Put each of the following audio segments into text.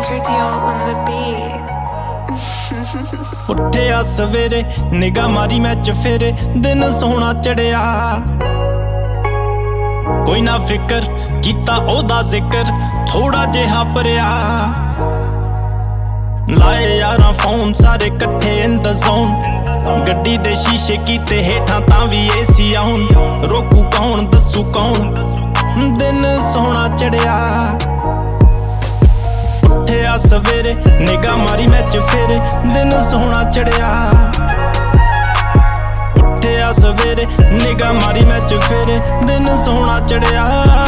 Cardio on the beat. ਉੱਠਿਆ ਸਵੇਰੇ ਨਿਗਾਹ ਮਾਰੀ ਮੈਚ ਫੇਰੇ ਦਿਨ ਸੋਹਣਾ ਚੜਿਆ ਕੋਈ ਨਾ ਫਿਕਰ ਕੀਤਾ ਉਹਦਾ ਜ਼ਿਕਰ ਥੋੜਾ ਜਿਹਾ ਭਰਿਆ ਲਾਏ ਯਾਰਾਂ ਫੋਨ ਸਾਰੇ ਇਕੱਠੇ ਇਨ ਦ ਜ਼ੋਨ ਗੱਡੀ ਦੇ ਸ਼ੀਸ਼ੇ ਕੀਤੇ ਹੇਠਾਂ ਤਾਂ ਵੀ ਏਸੀ ਆਉਣ ਰੋਕੂ ਕੌਣ ਦੱਸੂ ਕੌਣ ਦਿਨ ਸੋਹਣਾ ਚੜਿਆ ਉੱਠਿਆ ਸਵੇਰੇ ਨਿਗਾਹ ਮਾਰੀ ਮੈਚ ਫੇਰੇ ਦਿਨ ਸੋਹਣਾ ਚੜਿਆ ਉੱਠਿਆ ਸਵੇਰੇ ਨਿਗਾਹ ਮਾਰੀ ਮੈਚ ਫੇਰੇ ਦਿਨ ਸੋਹਣਾ ਚੜਿਆ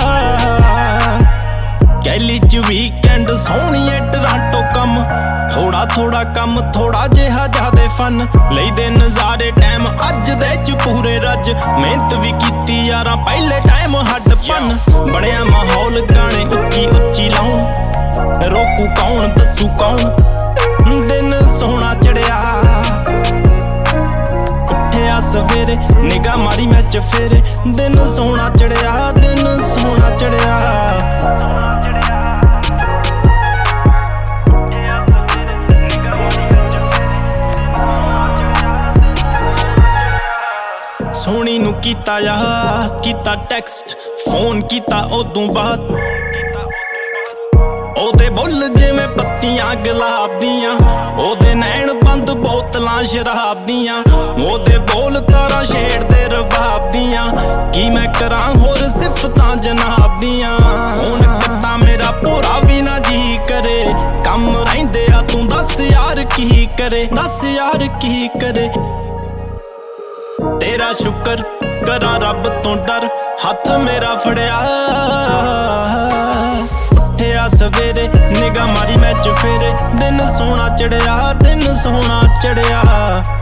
ਕੈਲੀ ਚ ਵੀਕਐਂਡ ਸੋਹਣੀਏ ਟਰਾਂਟੋ ਕੰਮ ਥੋੜਾ ਥੋੜਾ ਕੰਮ ਥੋੜਾ ਜਿਹਾ ਜ਼ਿਆਦੇ ਫਨ ਲਈਦੇ ਨਜ਼ਾਰੇ ਟਾਈਮ ਅੱਜ ਦੇ ਚ ਪੂਰੇ ਰੱਜ ਮਿਹਨਤ ਵੀ ਕੀਤੀ ਯਾਰਾਂ ਪਹਿਲੇ ਟਾਈਮ ਹੱਡ ਪੰਨ ਬਣਿਆ ਮਾਹੌਲ ਗਾਣੇ ਉੱਚੀ ਉੱਚੀ ਲਾਉਣ ਰੋਕੂ ਕੌਣ ਦੱਸੂ ਕੌਣ ਦਿਨ ਸੋਹਣਾ ਚੜਿਆ ਉੱਠਿਆ ਸਵੇਰੇ ਨਿਗਾਹ ਮਾਰੀ ਮੈਚ ਫੇਰੇ ਦਿਨ ਸੋਹਣਾ ਚੜਿਆ ਦਿਨ ਸੋਹਣਾ ਚੜਿਆ ਸੋਹਣੀ ਨੂੰ ਕੀਤਾ ਕੀਤਾ ਟੈਕਸਟ ਫੋਨ ਕੀਤਾ ਉਦੋਂ ਬਾਅਦ ਉਹਦੇ ਬੁੱਲ ਜਿਵੇਂ ਪੱਤੀਆਂ ਗੁਲਾਬ ਦੀਆਂ ਉਹਦੇ ਨੈਣ ਬੰਦ ਬੋਤਲਾਂ ਸ਼ਰਾਬ ਦੀਆਂ ਉਹਦੇ ਬੋਲ ਤਾਰਾਂ ਛੇੜਦੇ ਰਬਾਬ ਦੀਆਂ ਕੀ ਮੈਂ ਕਰਾਂ ਹੋਰ ਸਿਫਤਾਂ ਜਨਾਬ ਦੀਆਂ ਹੁਣ ਕੱਟਾ ਮੇਰਾ ਪੂਰਾ ਵੀ ਨਾ ਜੀ ਕਰੇ ਕੰਮ ਰਹਿੰਦੇ ਆ ਤੂੰ ਦੱਸ ਯਾਰ ਕੀ ਕਰੇ ਦੱਸ ਯਾਰ ਕੀ ਕਰੇ ਤੇਰਾ ਸ਼ੁਕਰ ਕਰਾਂ ਰੱਬ ਤੋਂ ਡਰ ਹੱਥ ਮੇਰਾ ਫੜਿਆ ਉੱਠਿਆ ਸਵੇਰੇ ਨਿਗਾਹ ਮਾਰੀ ਮੈਚ ਫੇਰੇ ਦਿਨ ਸੋਹਣਾ ਚੜਿਆ ਦਿਨ ਸੋਹਣਾ ਚੜਿਆ